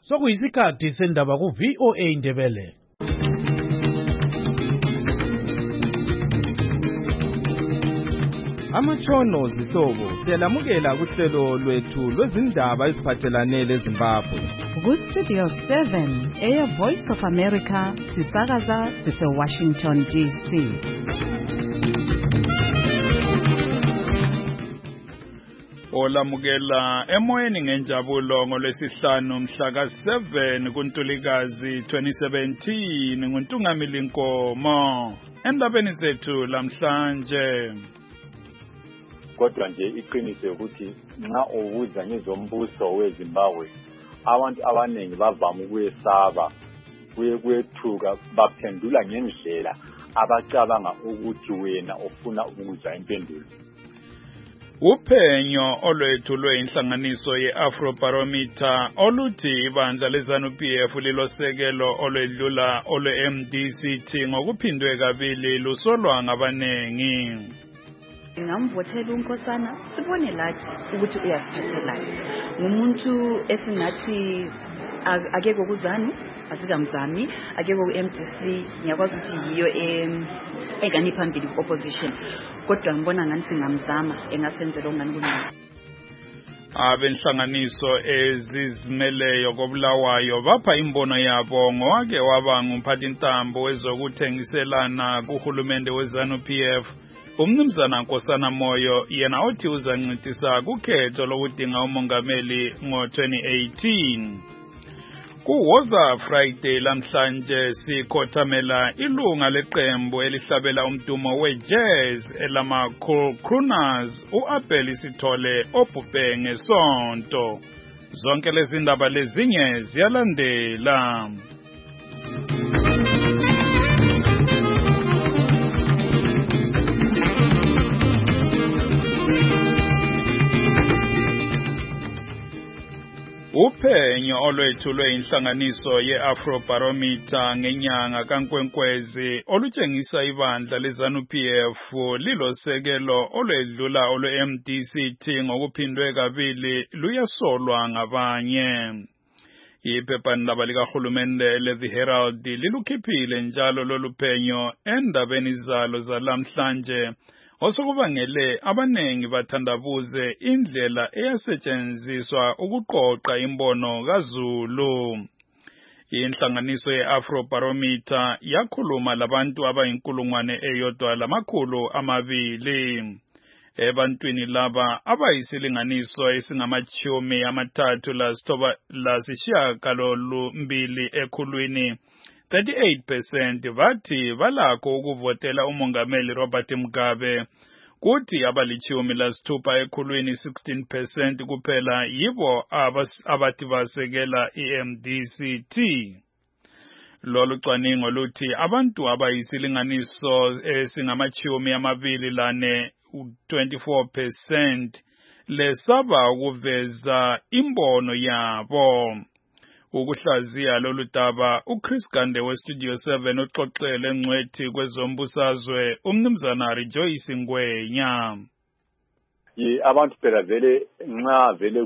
Sokuyisikhathi sendaba ku VOA Indebele. Amatshono zihlobo siyalamukela kuhlelo lwethu lwezindaba eziphathelane leZimbabwe. Ku Studio 7 Air Voice of America sisakaza sise-Washington DC. Olamukela emoyeni ngenjabulo ngolwesihlanu mhla ka-7 kuNtulikazi 2017 nguNtungamili Nkomo. Endabeni zethu lamhlanje, kodwa nje iqiniso ukuthi nxa ubuza ngezombuso weZimbabwe abantu abaningi bavama ukuyesaba kuyethuka baphendula ngendlela abacabanga ukuthi wena ufuna ukuzwa impendulo. uphenyo olwethulwe inhlanganiso ye-Afrobarometer oluthi ibandla leZANU-PF lilosekelo olwedlula olwe-MDCT ngokuphindwe kabili lusolwa ngabanengi. Ngamvothela uNkosana sibone lathi ukuthi uyasiphathelana. Ngumuntu esingathi akekho kuZANU asikamzami, akekho ku-MDC ngiyakwazi ukuthi yiyo engani phambili ku-opposition, kodwa ngibona ngani singamzama engasenzela ongani kunini. Abenhlanganiso ezizimeleyo koBulawayo bapha imbono yabo ngowake waba ngumphathintambo wezokuthengiselana kuhulumende weZANU-PF uMnumzana Nkosana Moyo, yena othi uzancintisa kukhetho lokudinga umongameli ngo-2018. Kuwoza Friday lamhlanje sikhothamela ilunga leqembu elihlabela umdumo we-jazz elama Crooners uAbel Sithole obhubhe ngesonto. Zonke lezi ndaba lezinye ziyalandela. Uphenyo olwethulwe inhlanganiso ye-Afrobarometer ngenyanga kaNkwenkwezi olutshengisa ibandla leZANU-PF lilosekelo olwedlula olwe-MDCT ngokuphindwe kabili luyasolwa ngabanye. Iphephandaba likahulumende le-The Herald lilukhiphile njalo loluphenyo endabeni zalo zalamhlanje osokubangele abanengi bathandabuze indlela eyasetshenziswa ukuqoqa imbono kaZulu. Inhlanganiso ye-Afrobarometer yakhuluma labantu abayinkulungwane 1,200. Ebantwini laba abayisilinganiso esingama-38 ekhulwini, 38% bathi balakho ukuvotela umongameli Robert Mugabe, kuthi abali-16 ekhulwini 16% kuphela yibo abathi basekela iMDCT. Lolu cwaningo luthi abantu abayisilinganiso esingama-24 24% lesaba ukuveza imbono yabo. Ukuhlaziya lolu daba uChris Gande weStudio 7 uxoxele ngcwethi kwezombusazwe uMnumzana Rejoice Ngwenya. Abantu phela vele nxa vele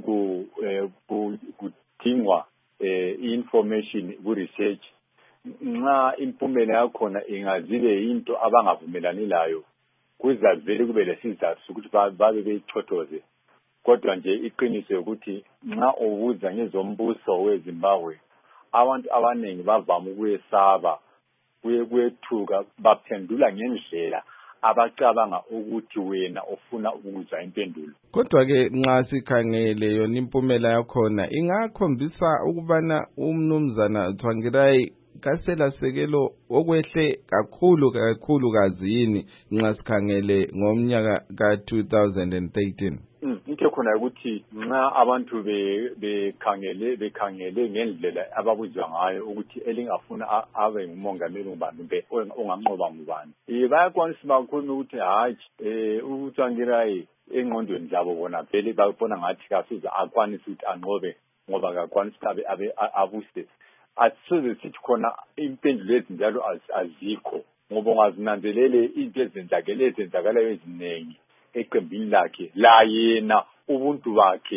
kudingwa information ku-research, nxa impumela yakhona ingazibe into abangavumelani layo, kuza vele kube lesizathu sokuthi babe beyichothoze. Kodwa nje iqiniso ukuthi nxa ubuza ngezombuso weZimbabwe abantu abaningi bavama ukuyesaba kuyethuka baphendula ngendlela abacabanga ukuthi wena ufuna ukuzwa impendulo. Kodwa ke nxa sikhangele yona impumela yakhona ingakhombisa ukubana uMnumzana Tsvangirai kaselasekelo okwehle kakhulu kazini nxa sikhangele ngomnyaka ka-2013. Into khona ukuthi nxa abantu bekhangele ngendlela ababuzwa ngayo ukuthi elingafuna abe ngumongameli ngubani onganqoba ngubani, bayakwanisa bakhuluma ukuthi hayi uTsvangirai engqondweni zabo bona vele babona ngathi kasuze akwanisa ukuthi anqobe ngoba akakwanisa ukuthi abuse. Asize sithi khona impendulo ezinjalo azikho, ngoba ungazinanzelele into ezenzakalayo eziningi eqembini lakhe la yena ubuntu bakhe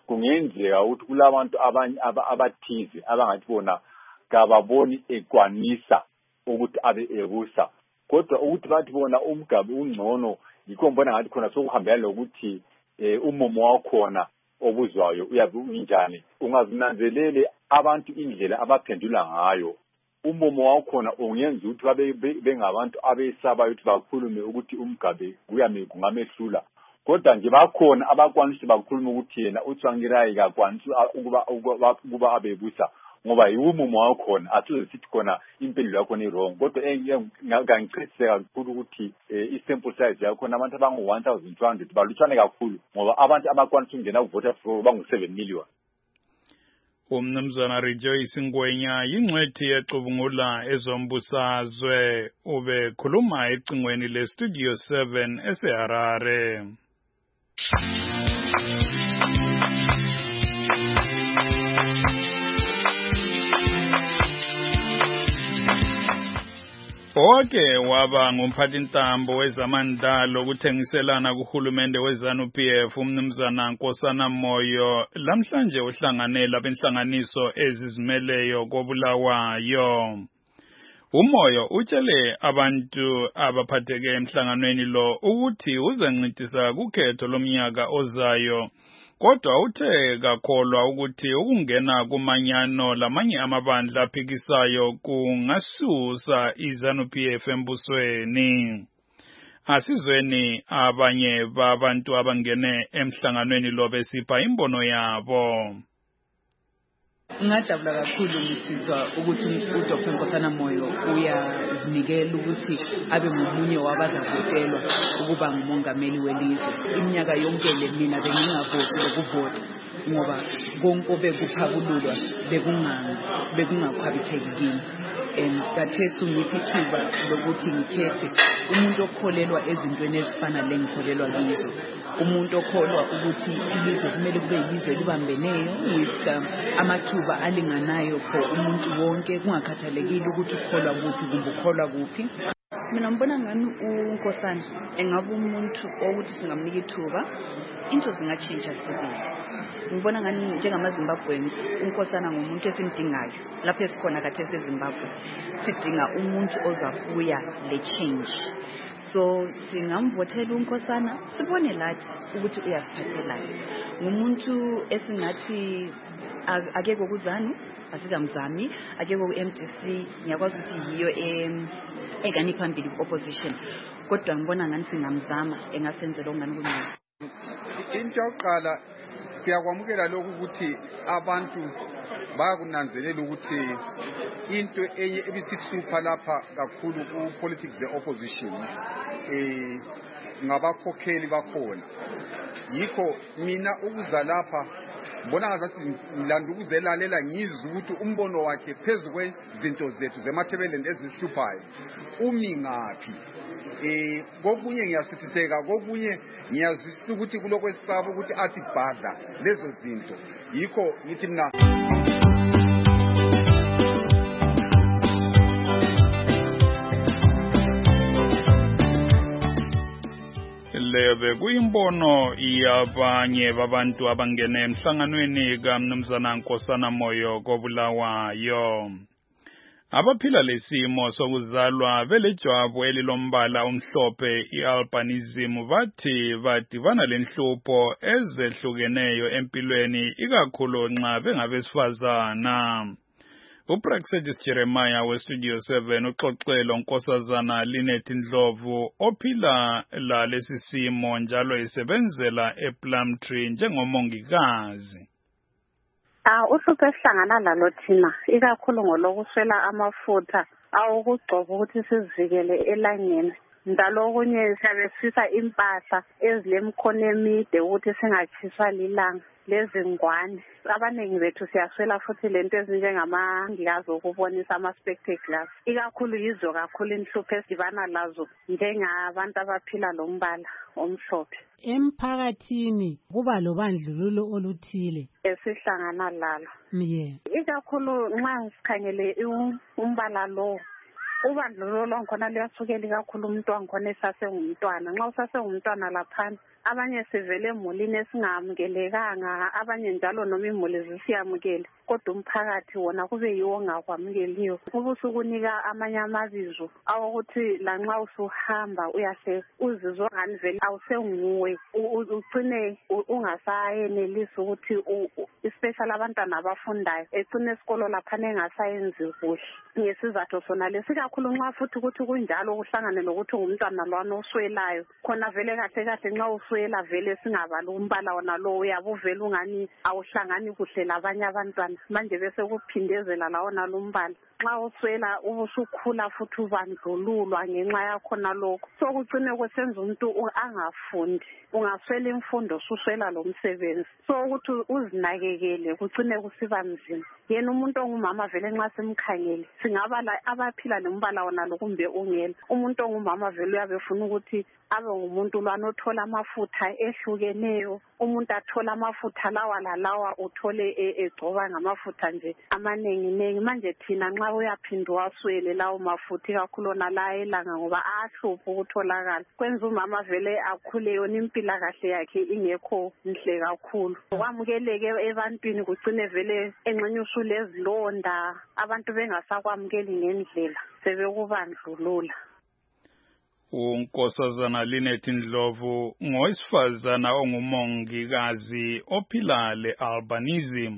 kungenzeka ukuthi kulabantu abanye abathize abangathi bona kababoni ekwanisa ukuthi abe ebusa kodwa ukuthi bathi bona umgabe ungcono yikho ngibona ngathi khona sokuhambela lokuthi umumo wakhona obuzwayo uyabe unjani ungazinanzelele abantu indlela abaphendula ngayo umumo wakhona ungenza ukuthi babe bengabantu abesabayo ukuthi bakhulume ukuthi umgabe kungamehlula kodwa nje bakhona abakwanisa bakhuluma ukuthi yena uTsvangirai kakwanisa ukuba abebusa ngoba yiumumo wakhona athuze sithi khona impendulo yakho ni wrong kodwa ngangichitheka kakhulu ukuthi isample size yakho abantu abangu 1200 balutshane kakhulu ngoba abantu abakwanisa ukungena ukuvota for bangu 7 million. Umnumzana Rejoice Ngwenya yingcwethi yexubungula ezombusazwe ube khuluma ecingweni le Studio 7 eseHarare. Oke waba ngumphathintambo wezamandla ukuthengiselana kuhulumende weZANU-PF umnumzana Nkosana Moyo lamhlanje uhlanganela benhlanganiso ezizimeleyo koBulawayo. Umoyo utshele abantu abaphatheke emhlanganweni lo ukuthi uzencintisana kukhetho lomnyaka ozayo kodwa uthe kakholwa ukuthi ukungena kumanyano lamanye amabandla aphikisayo kungasusa iZANU-PF embusweni. Asizweni abanye babantu abangene emhlanganweni lo besipha imbono yabo. Ngajabula kakhulu ngizizwa ukuthi uDr Nkosana Moyo uyazinikela ukuthi abe ngomunye wabazavotelwa ukuba ngumongameli welizwe. Iminyaka yonke le mina bengingavoti lokuvota ngoba konke obekuphakululwa bekungakhwabitheki kimi. Kathesu ngiphi ithuba lokuthi ngikhethe umuntu okholelwa ezintweni ezifana lengikholelwa kizo. Umuntu okholwa ukuthi ilizwe kumele kube yilizwe libambeneyo with amathuba alinganayo for umuntu wonke kungakhathalekile ukuthi ukholwa kuphi kumbe ukholwa kuphi. Mina ngibona ngani uNkosana engaba umuntu ukuthi singamnika ithuba into zingatshintsha sibili. Ngibona ngani njengamaZimbabweans uNkosana ngumuntu esimdingayo lapho esikhona khathesi eZimbabwe sidinga umuntu ozakuya le change. So singamvothela uNkosana sibone lathi ukuthi uyasiphathelana ngumuntu esingathi akekho kuZANU asikamzami akekho kuMDC ngiyakwazi ukuthi yiyo engani phambili ku-opposition kodwa ngibona ngani singamzama engasenzela okungani kuncane. Into yokuqala siyakwamukela lokhu ukuthi abantu bayakunanzelela ukuthi into enye ebisihlupha lapha kakhulu ku-politics the-opposition ngabakhokheli bakhona. Yikho mina ukuza lapha mbona ngazathi ngilanda ukuzelalela ngizwe ukuthi umbono wakhe phezu kwezinto zethu zemathebeleni ezihluphayo umi ngaphi. Kokunye ngiyasuthiseka kokunye ngiyazwisisa ukuthi kulokwesaba ukuthi athi bhadla lezo zinto. Yikho ngithi mina lebe kuyimbono yabanye babantu abangene emhlanganweni kaMnumzana Nkosana Moyo koBulawayo. Abaphila lesimo sokuzalwa belejwabu elilombala omhlophe ialbinism bathi badivana lenhlupho ezehlukeneyo empilweni ikakhulu nxa bengabesifazana. uPraxedis Jeremiah weStudio 7 uxoxelo Nkosazana Linet Ndlovu ophila lalesi simo njalo esebenzela ePlumtree njengomongikazi. Uhlupho esihlangana lalo thina ikakhulu ngolokuswela amafutha awokugcoba ukuthi sizivikele elangeni. Njalo okunye siyabe sifisa impahla ezilemkhono emide ukuthi singatshiswa lilanga lezingwane. Abaningi bethu siyaswela futhi lento ezinjengamangikazi okubonisa ama-spectacles. Ikakhulu yizo kakhulu inhlupho esidibana lazo njengabantu abaphila lombala omhlophe. Emphakathini kuba lobandlululo oluthile esihlangana lalo. Yeah. Ikakhulu nxa sikhangele umbala lo ubandlululo lwakhona luyasukela kakhulu umuntu wangikhona esasengumntwana. Nxa usasengumntwana laphana abanye sivele emulini esingamukelekanga, abanye njalo noma imuli zisiyamukele, kodwa umphakathi wona kube yiwo ongakwamukeliyo. Ubusukunika amanye amabizo awokuthi lanxa usuhamba uyase uzizwa ngani vele awusenguwe, ugcine ungasayenelisi ukuthi especially abantwana abafundayo ecine esikolo laphana engasayenzi kuhle ngesizathu sona lesi, kakhulu nxa futhi ukuthi kunjalo kuhlangane nokuthi ngumntwana lwana oswelayo khona vele kahle kahle nxa uswela vele singabali umbala wona lo uyabe uvele ungani awuhlangani kuhle labanye abantwana, manje bese kuphindezela lawona lumbala. Nxa uswela ubusukhula futhi ubandlululwa ngenxa yakhona lokho, so kucine kwesenza umuntu angafundi, ungaswela imfundo suswela lo msebenzi, so ukuthi uzinakekele kucine kusiba nzima. Yena umuntu ongumama vele nxa simkhangele singaba la abaphila nombala wona lo kumbe ungela, umuntu ongumama vele uyabe ufuna ukuthi abe ngumuntu lwana othola amafutha ehlukeneyo, umuntu athola amafutha lawa lalawa uthole egcoba ngamafutha nje amanengi. Manje thina nxa uyaphinda waswele lawo mafutha kakhulu nala elanga ngoba ahlupha ukutholakala, kwenza umama vele akhule yona impilakahle yakhe ingekho nhle kakhulu. Kwamukeleke ebantwini kucine vele engxenye usulezilonda, abantu bengasakwamukeli ngendlela, sebekubandlulula. uNkosazana Linet Ndlovu ngowesifazana ongumongikazi ophila le-albinism.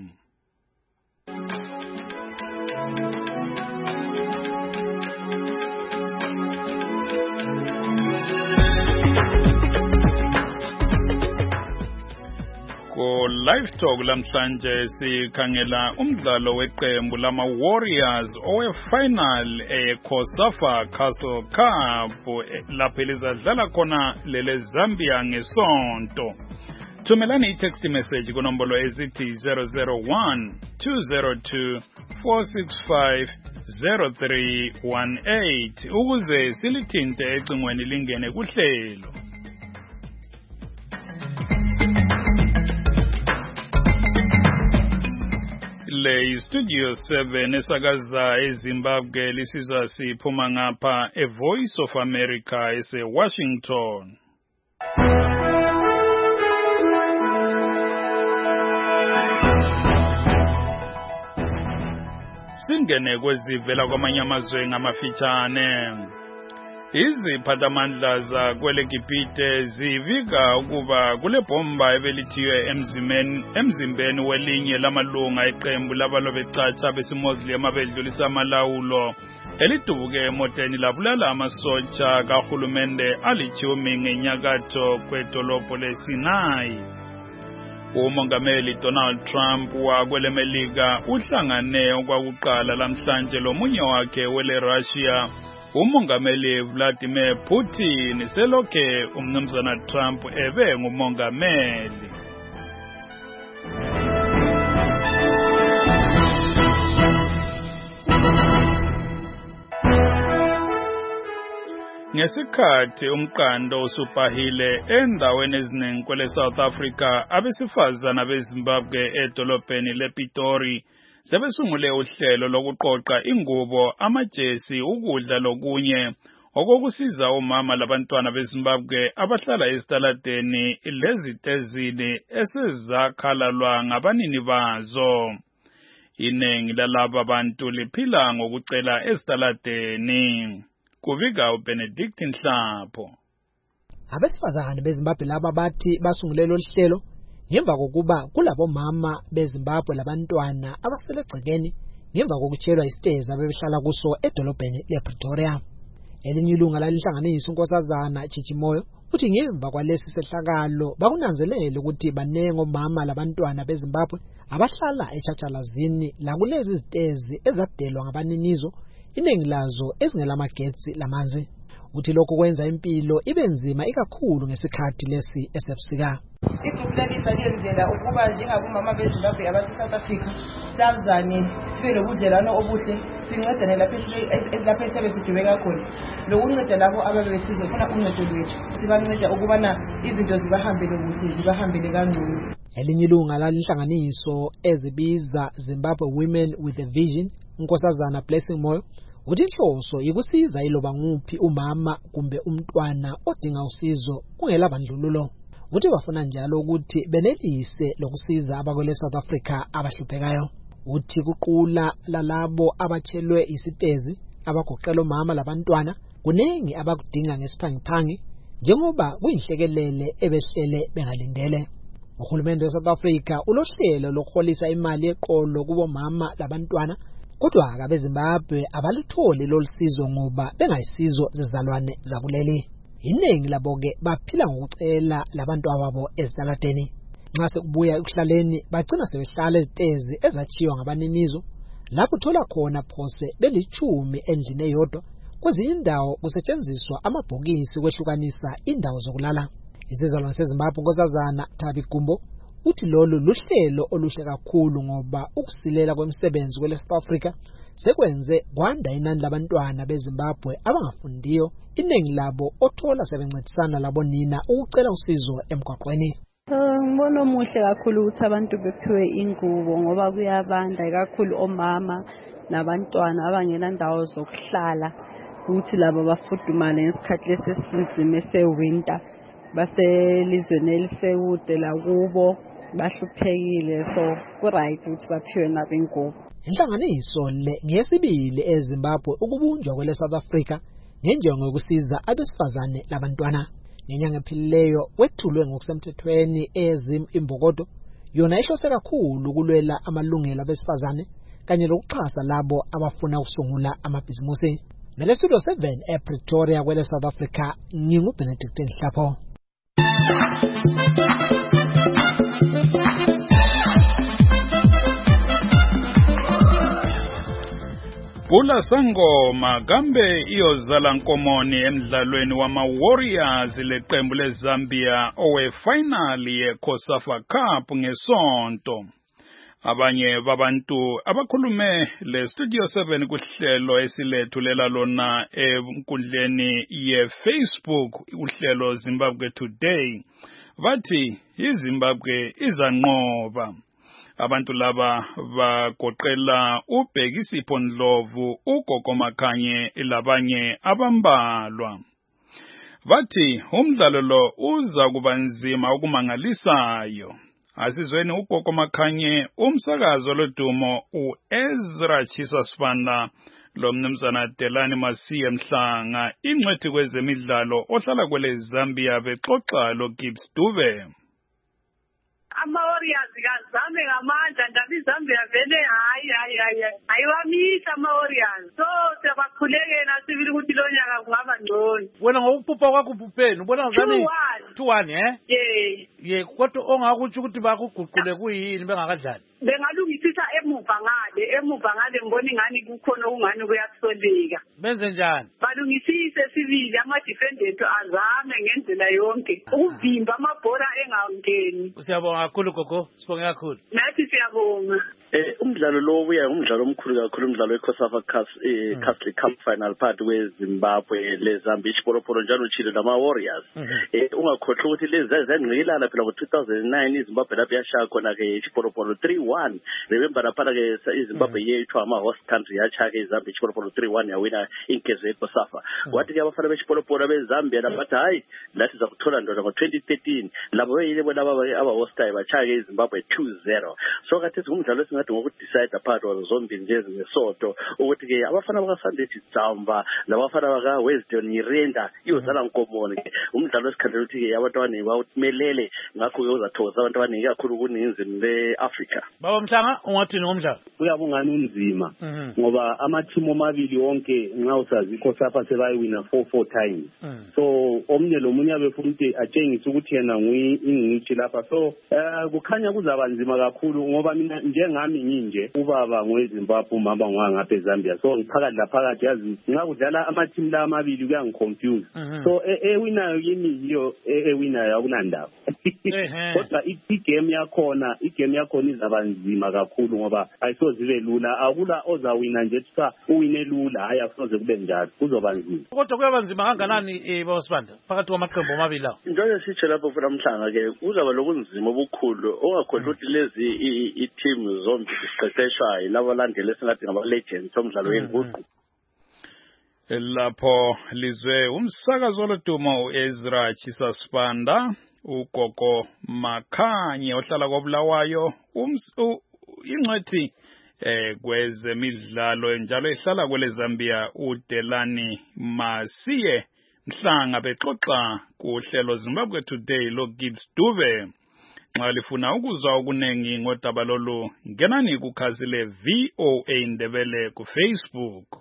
Ko live talk lamhlanje sikhangela umdlalo weqembu lama Warriors owefinal eCOSAFA Castle Cup lapho elizadlala khona lele Zambia ngesonto. Thumelani i-text message kunombolo ezithi 001 202 465 0318 ukuze silithinte ecingweni lingene kuhlelo. Le Studio 7 esakaza eZimbabwe lisizwa siphuma ngapha eVoice of America eseWashington. Singene kwezivela kwamanye amazwe ngamafitshane. Iziphathamandla zakwele Gibhite zivika ukuba kule bomba ebelithiwe emzimbeni welinye lamalunga eqembu labalobecaca besiMuslim abedlulisa amalawulo elidubuke emoteni labulala amasotsha kahulumende alitshumi ngenyakatho kwedolobho leSinai. uMongameli Donald Trump wakwele Melika uhlangane okwakuqala lamhlanje lomunye wakhe wele Russia uMongameli Vladimir Putin selokhe umnumzana Trump ebe ngumongameli. Ngesikhathi umqando usubhahile endaweni eziningi kwele South Africa, abesifazana beZimbabwe edolobheni lePitori sebesungule uhlelo lokuqoqa ingubo, amajesi, ukudla lokunye okokusiza omama labantwana beZimbabwe abahlala esitaladeni lezitezini esezakhalalwa ngabanini bazo. Inengi lalaba bantu liphila ngokucela esitaladeni. Kuvika uBenedict Nhlapho. Abesifazane beZimbabwe laba bathi basungule lo hlelo ngemva kokuba kulabo mama beZimbabwe labantwana abaselegcekeni ngemva kokutshelwa isiteza abebehlala kuso edolobheni lePretoria. Elinye ilunga lalinhlanganisa uNkosazana Chichimoyo uthi ngemva kwalesi sehlakalo bakunanzelele ukuthi banengo mama labantwana beZimbabwe abahlala eChachalazini la kulezi izitezi ezadelwa ngabaninizo, iningi lazo ezingelamagetsi lamanzi. Uthi lokho kwenza impilo ibe nzima ikakhulu ngesikhathi lesi esebusika. Igrupuleli saliyenzela ukuba njengabomama beZimbabwe abase South Africa sazane sibe lobudlelwano obuhle, sincedane lapho esebesidubeka khona, lokunceda labo ababesize funa uncedo lwethu, sibanceda ukubana izinto zibahambele kuhle, zibahambele kangcono. Elinye ilunga lalinhlanganiso ezibiza Zimbabwe Women with a Vision, uNkosazana Blessing Moyo, uthi inhloso ikusiza iloba nguphi umama kumbe umntwana odinga usizo kungela bandlululo. Uthi bafuna njalo ukuthi benelise lokusiza abakwele South Africa abahluphekayo. Uthi kuqula lalabo abatshelwe isitezi abagoqela omama labantwana kunengi abakudinga ngesiphangiphangi njengoba kuyinhlekelele ebehlele bengalindele. Uhulumende we South Africa ulohlelo lokholisa imali eqolo kubo mama labantwana kodwa abeZimbabwe abalutholi lolusizo ngoba bengayisizo zizalwane zakuleli. Iningi labo ke baphila ngokucela labantu ababo ezitaladeni. Nxa sekubuya ekuhlaleni bagcina sebehlala ezitezi ezachiwa ngabaninizo lapho uthola khona phose beli10 endlini eyodwa. Kwezinye indawo kusetshenziswa amabhokisi kwehlukanisa indawo zokulala. Isizalwane seZimbabwe Nkosazana Thabi Gumbo uthi lolu luhlelo oluhle kakhulu ngoba ukusilela kwemisebenzi kwele South Africa sekwenze kwanda inani labantwana beZimbabwe abangafundiyo, iningi labo othola sebencedisana labonina ukucela usizo emgwaqweni. Ngibona omuhle kakhulu ukuthi abantu bephiwe ingubo ngoba kuyabanda kakhulu omama nabantwana abangena ndawo zokuhlala ukuthi labo bafudumale ngesikhathi lesinzima sewinter baselizweni elisekude lakubo bahluphekile, so kuright ukuthi baphiwe nabo ingubo. Inhlanganiso le ngiyesibili eZimbabwe ukubunjwa kwele South Africa ngenjongo yokusiza abesifazane labantwana. Ngenyanga ephilileyo wethulwe ngokusemthethweni eZim Imbokodo yona ihlose kakhulu ukulwela amalungelo abesifazane kanye lokuxhasa labo abafuna ukusungula amabhizimusi. Ngale studio 7 ePretoria kwele South Africa nginguBenedict Nhlapho. Pula Sangoma kambe iyozala nkomoni emdlalweni wama-Warriors leqembu leZambia owe-final ye-COSAFA Cup ngesonto. Abanye babantu abakhulume le-Studio 7 kuhlelo esilethulela lona enkundleni ye-Facebook uhlelo Zimbabwe Today bathi iZimbabwe izanqoba. Abantu laba bagoqela uBhekisipho Ndlovu, uGogo Makhanye labanye abambalwa. Bathi umdlalo lo uza kuba nzima okumangalisayo. Asizweni uGogo Makhanye umsakazo lodumo uEzra Chisasfana lo mnumzana Delani Masiye Mhlanga ingcwethi kwezemidlalo ohlala kwele Zambia bexoxa lo Gibbs Dube. Ama-Warriors kazame ngamandla ndaba iZambia vele ayiwamisa ama-Warriors, so siyabakhulekela sibili ukuthi lo nyaka kungaba ngcono. Wena ngokuphupha kwakho uphupheni ubona ngani 2-1 ye kodwa ongakuthi ukuthi bakuguqule kuyini bengakadlali? Bengalungisisa emuva ngale ngibona ingani kukhona okungani kuyasoleka. Benze njani? Balungisise sibili ama-defendant azame ngendlela yonke ukuvimba amabhola engangeni. Siyabonga kakhulu gogo, sibonge kakhulu. Nathi siyabonga. Umdlalo lo uya umdlalo omkhulu kakhulu, umdlalo weCOSAFA Castle Cup final part weZimbabwe leZambia ichipolopolo njalo uchile nama-Warriors. Ungakhohlwa ukuthi lezi zangqilana phela ngo-2009 iZimbabwe lapho yashaya khona ke ichipolopolo 3-1. Remember lapha ke iZimbabwe yethu ama-host country yacha ke iZambia ichipolopolo 3-1 yawina inkezo yeCOSAFA. Kwathi ke abafana bechipolopolo beZambia labathi hayi lathi zakuthola ndona ngo-2013 labo yile bona aba-hostayi bacha ke iZimbabwe 2-0. So kathi umdlalo ngathi ngokudecide part of zombili nje ngesoto ukuthi ke abafana bakaSandethi Dzamba labafana bakaWeston Nyirenda iyozala nkomoni. Umdlalo wesikhandela ukuthi ke abantwana bawumelele ngakho uzathokoza abantu abaningi kakhulu kuningizimu leAfrica. Baba Mhlanga ungathini ngomdlalo? Uyabungana unzima ngoba amathimu amabili wonke nxa usazi iCOSAFA sebayiwina 4 times. So omnye lomunye abefuna ukuthi atshengise ukuthi yena ngingcitshi lapha, so kukhanya kuzaba nzima kakhulu ngoba mina njengami nginje ubaba ngoweZimbabwe umama ngwangapha eZambia, so ngiphakathi laphakathi yazi nxa kudlala amathimu la amabili kuyangiconfuse. So ewinayo yimi yiyo ewinayo akunandaba. Kodwa igame yakhona izaba nzima kakhulu ngoba ayisozibe lula, akula ozawina nje kusa uwine lula, hayi akusoze kube njalo, kuzoba nzima. Kodwa kuyaba nzima kanganani baba Sibanda phakathi kwamaqembu amabili lawo? Njengoba sitshe lapho futhi Mhlanga ke kuzaba lobunzima obukhulu ongakhohlwa ukuthi lezi i-team zombili ziqeqeshwa yilabo landele esingathi ngama-legends omdlalo wenguqu. lapho lizwe umsakazo lodumo uEzra Chisasipanda ugogo Makhanye ohlala koBulawayo ingcwethi kwezemidlalo njalo ihlala kwele Zambia uDelani Masiye Mhlanga bexoxa kuhlelo Zimbabwe Today lo Gibbs Dube nxa lifuna ukuzwa okunengi ngodaba lolu ngenani kukhazile VOA Ndebele ku Facebook.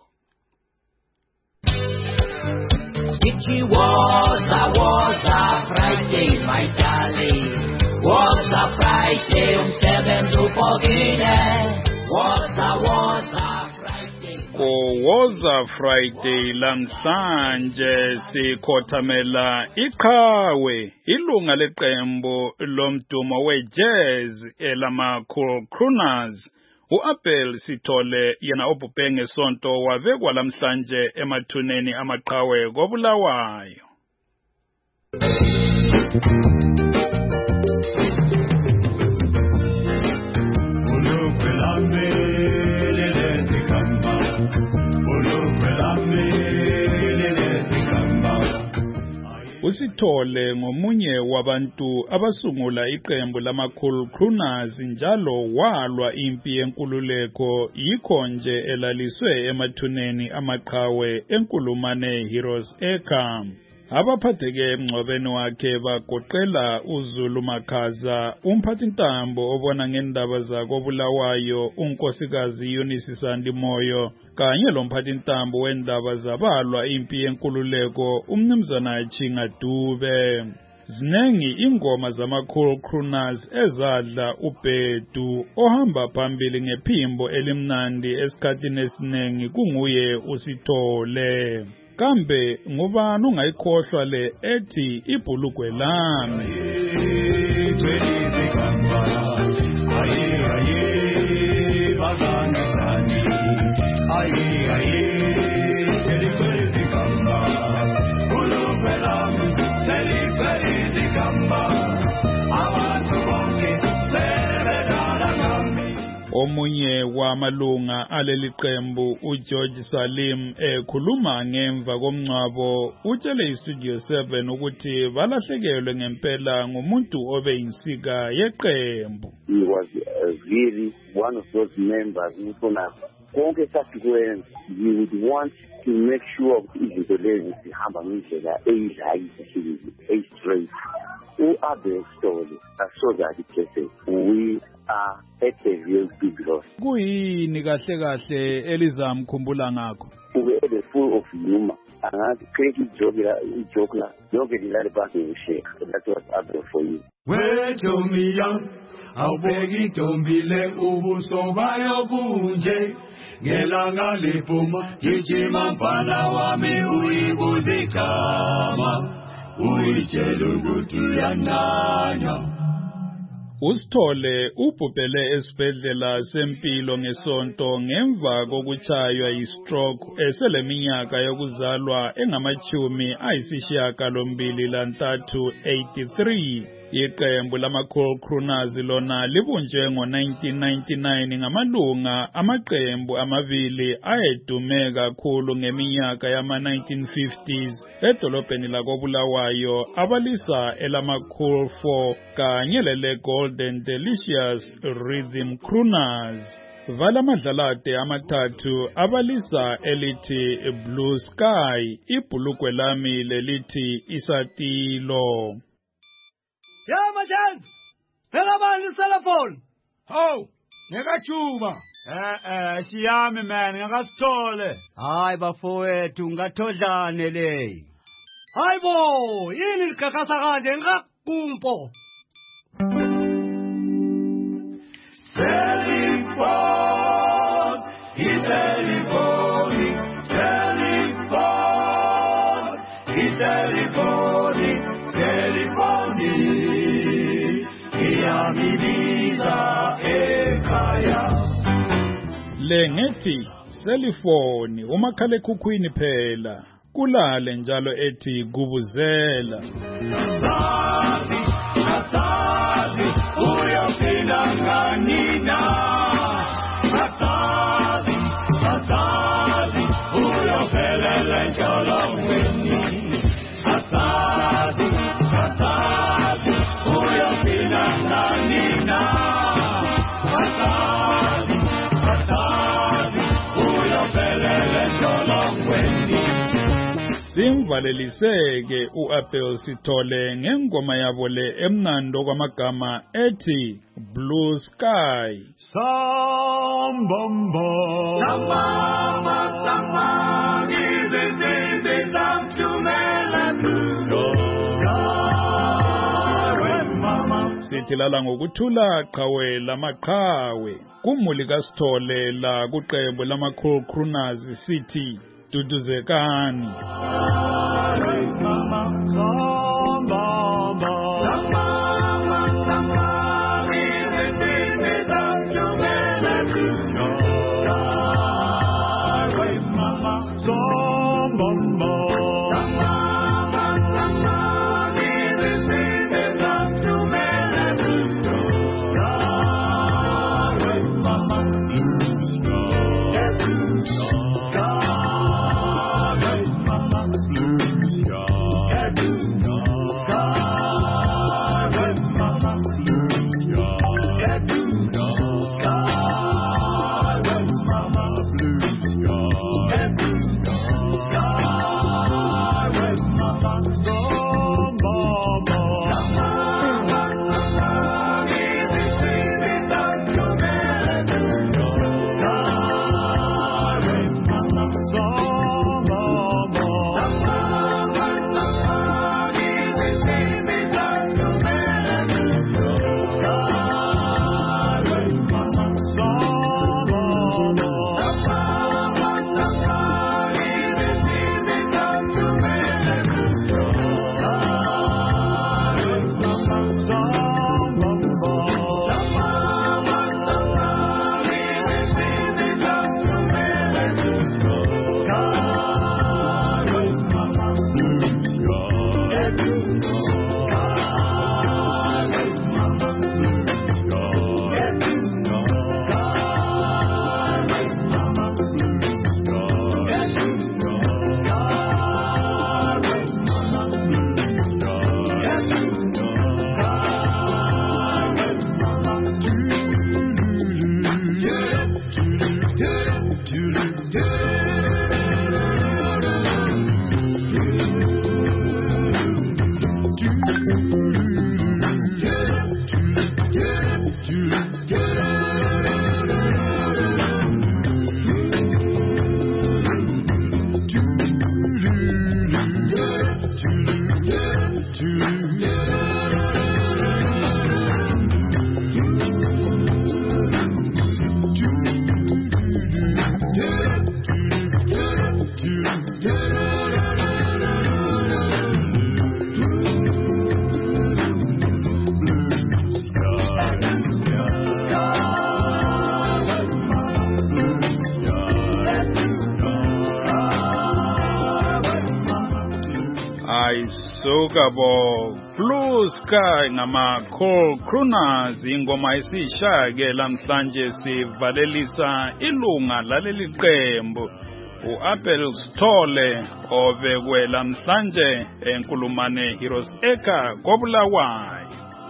Was a Friday, my darling. Was a Friday, umsebenzi upokile. Was a Friday. Was a Friday lamhlanje sikhothamela iqhawe ilunga leqembu lomdumo wejazz elama Cool Crooners. U-Abel Sithole yena obhubhe ngesonto wavekwa lamhlanje emathuneni amaqhawe koBulawayo. Usithole ngomunye wabantu abasungula iqembu lama Cool Crooners njalo walwa impi yenkululeko yikho nje elaliswe emathuneni amaqhawe enkulumane Heroes Acre. Abaphatheke emngcwabeni wakhe bagoqela uZulu Makhaza, umphathintambo obona ngendaba zakoBulawayo unkosikazi Eunice Sandimoyo kanye lomphathintambo wendaba zabalwa impi yenkululeko umnumzana Chinga Dube. Zinengi ingoma zama Cool Crooners ezadla ubhedu ohamba phambili ngephimbo elimnandi esikhathini esinengi kunguye uSithole. Kambe ngubani ungayikhohlwa le ethi ibhulukwe lami. Omunye wamalunga aleli qembu uGeorge Salim ekhuluma ngemva komncwabo utshele iStudio 7 ukuthi balahlekelwe ngempela ngumuntu obe insika yeqembu. He was really one of those members who konke sasikwenza we would want to make sure izinto lezi zihamba ngendlela eyilayi straight. U-Abel Sithole asozazi phese we are at a real big loss. Kuyini kahle elizamkhumbula ngakho? Ube full of humor. Angathi create joke la yonke lilale phansi ngishare. That was Abel for you. Wethomi yam awubeki ntombile ubuso bayo bunje ngelanga liphuma gijima mfana wami uyibuzikama uyitshela ukuthi uyananya. Usithole ubhubhele esibhedlela sempilo ngesonto ngemva kokuchaywa yi-stroke eseleminyaka yokuzalwa engama-83 83. Iqembu lama Cool Crooners lona libunjwe ngo-1999 ngamalunga amaqembu amabili ayedume kakhulu ngeminyaka yama-1950s edolobheni lakoBulawayo abalisa elama Cool 4 kanye lele Golden Delicious Rhythm Crooners. Vala madlalade amathathu abalisa elithi Blue Sky, ibhulukwe lami lelithi Isatilo. Yeah, my chance. Phela manje cellphone. Haw, ngekajuba. Siyami man, ngakasithole. Hayi bafowethu ngathodlane le. Hayibo, yini likakasa kanje ngakakumpo. Cellphone, Lengethi selifoni umakhalekhukhwini phela kulale njalo ethi gubuzela. Asazi uyophinda nganina. Asazi uyophelela enjolongweni asazi uyofika ngani na asazi uyophelela enjolongweni. Simvaleliseke uAbel Sithole ngengoma yabo le emnando kwamagama ethi Blue Sky. Sambamba izinto zamthumela Blue Sky. Sithi lala ngokuthula qhawe lamaqhawe kumuli kaSithole la kuqembu lama-Cool Crooners sithi duduzekani. Sokabo Blue Sky ngama-Cool Crooners ingoma isishaya-ke lamhlanje sivalelisa ilunga laleli qembu uAbel Sithole obekwe lamhlanje enkulumane Heroes Acre koBulawayo.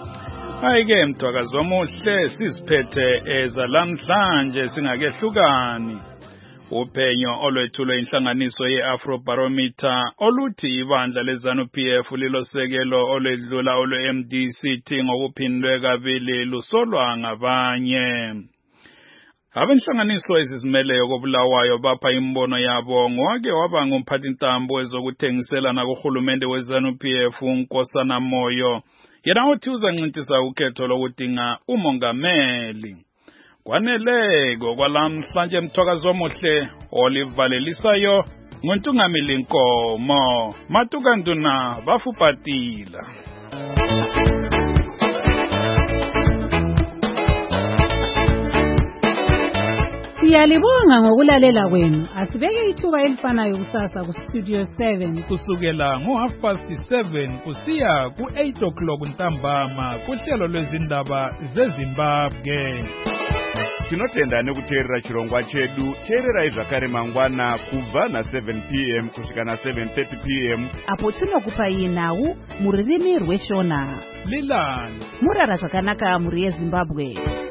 Ayike mthwakazi omuhle siziphethe ezalamhlanje singakehlukani. Uphenyo olwethulwe inhlanganiso ye-Afrobarometer oluthi ibandla leZANU-PF lilosekelo olwedlula olwe-MDC ngokuphindwe kabili lusolwa ngabanye. Abenhlanganiso ezizimeleyo koBulawayo bapha imbono yabo ngowake waba ngumphathintambo wezokuthengiselana kuhulumende weZANU-PF uNkosana Moyo, yena uthi uzancintisa ukhetho lokudinga umongameli. Kwaneleko kwalamhlanje mthwakazi omuhle olivalelisayo nguNtungamili Nkomo Matukanduna bafupatila. Siyalibonga ngokulalela kwenu. Asibeke ithuba elifanayo kusasa ku Studio 7 kusukela ngo7:30 kusiya ku8 o'clock ntambama kuhlelo lwezindaba zeZimbabwe. tinotenda nekuteerera chirongwa chedu. teererai zvakare mangwana kubva na7 p.m. kusvika na7:30 p.m. apo tinokupai nhau muririmi rweshona Lilani murara zvakanaka muri yeZimbabwe.